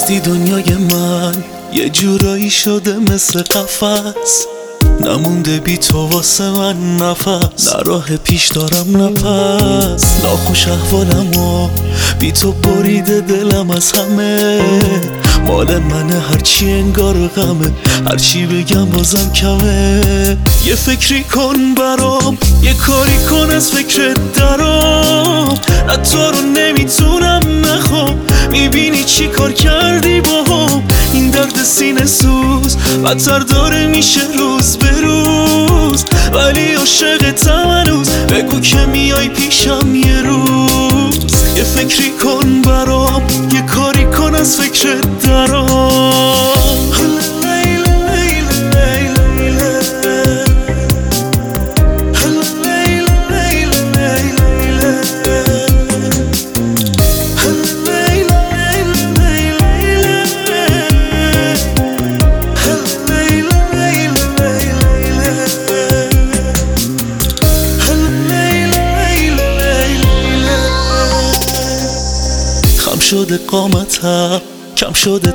رفتی دنیای من یه جورایی شده مثل قفس، نمونده بی تو واسه من نفس، نه راه پیش دارم نفس. ناخوش احوالمو بی تو بریده دلم از همه، مال منه هرچی انگار غمه، هرچی بگم بازم کمه. یه فکری کن برام، یه کاری کن از فکرت درام، نه تو رو نمیتونم نخوام. میبینی چی کار کردی باهم، این درد سینه سوز بدتر داره میشه روز به روز، ولی عاشقتم هنوز، بگو که میای پیشم یه روز. یه فکری کن برام، یه کاری کن از فکرت درام. خم شده قامتم، کم شده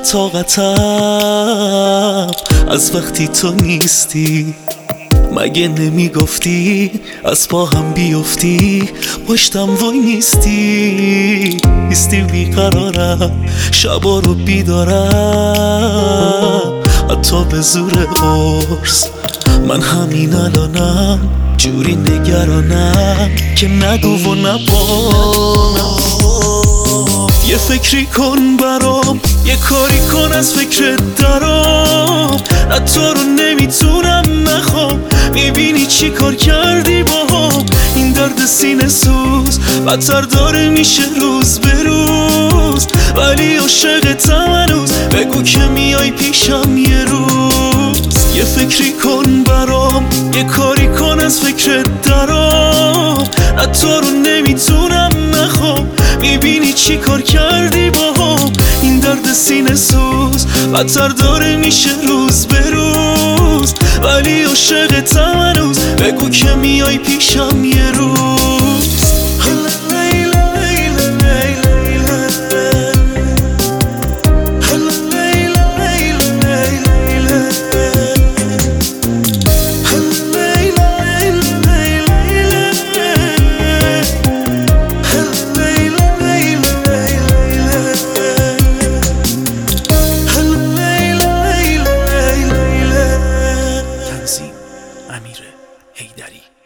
طاقتم، از وقتی تو نیستی. مگه نمیگفتی از پا هم بیفتی، پشتم وای نیستی بیقرارم، شبا رو بیدارم حتی به زور قرص. من همین الانم جوری نگرانم که نگو و نبانم. یه فکری کن برام، یه کاری کن از فکرت درام، نه تو رو نمیتونم نخوام. میبینی چی کار کردی باهم، این درد سینه سوز بدتر داره میشه روز به روز، ولی عاشقتم هنوز، بگو که میای پیشم یه روز. یه فکری کن برام، یه کاری کن از فکرت درام، نه تو رو نمیتونم نخوام. میبینی چی کار کردی باهم، این درد سینه سوز بدتر داره میشه روز به روز، ولی عاشقتم هنوز، بگو که میای پیشم یه روز. امیر حیدری.